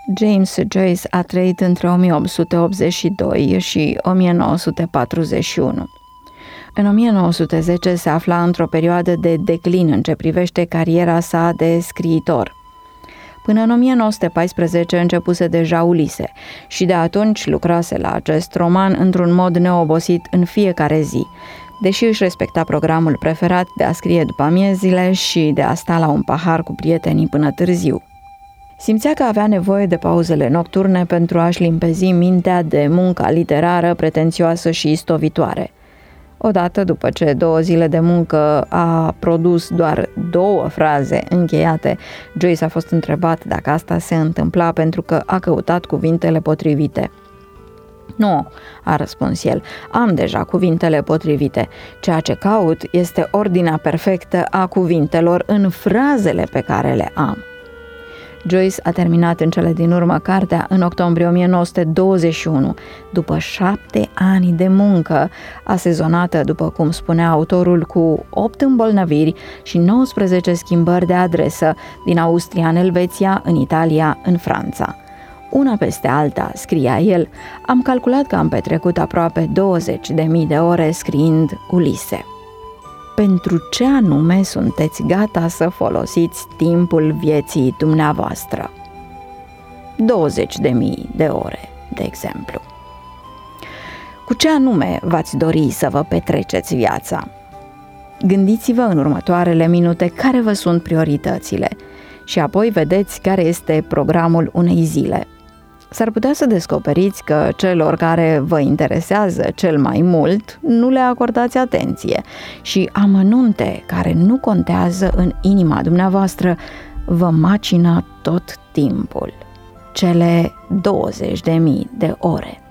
James Joyce a trăit între 1882 și 1941. În 1910 se afla într-o perioadă de declin în ce privește cariera sa de scriitor. Până în 1914 începuse deja Ulise și de atunci lucrase la acest roman într-un mod neobosit în fiecare zi, deși își respecta programul preferat de a scrie după amiezile și de a sta la un pahar cu prietenii până târziu. Simțea că avea nevoie de pauzele nocturne pentru a-și limpezi mintea de munca literară pretențioasă și istovitoare. Odată, după ce 2 zile de muncă a produs doar 2 fraze încheiate, Joyce a fost întrebat dacă asta se întâmpla pentru că a căutat cuvintele potrivite. Nu, a răspuns el, am deja cuvintele potrivite. Ceea ce caut este ordinea perfectă a cuvintelor în frazele pe care le am. Joyce a terminat în cele din urmă cartea în octombrie 1921, după 7 ani de muncă, asezonată, după cum spunea autorul, cu 8 îmbolnăviri și 19 schimbări de adresă din Austria în Elveția, în Italia, în Franța. Una peste alta, scria el, am calculat că am petrecut aproape 20.000 de ore scriind Ulise. Pentru ce anume sunteți gata să folosiți timpul vieții dumneavoastră? 20.000 de ore, de exemplu. Cu ce anume v-ați dori să vă petreceți viața? Gândiți-vă în următoarele minute care vă sunt prioritățile și apoi vedeți care este programul unei zile. S-ar putea să descoperiți că celor care vă interesează cel mai mult nu le acordați atenție și amănunte care nu contează în inima dumneavoastră vă macină tot timpul. Cele 20.000 de ore.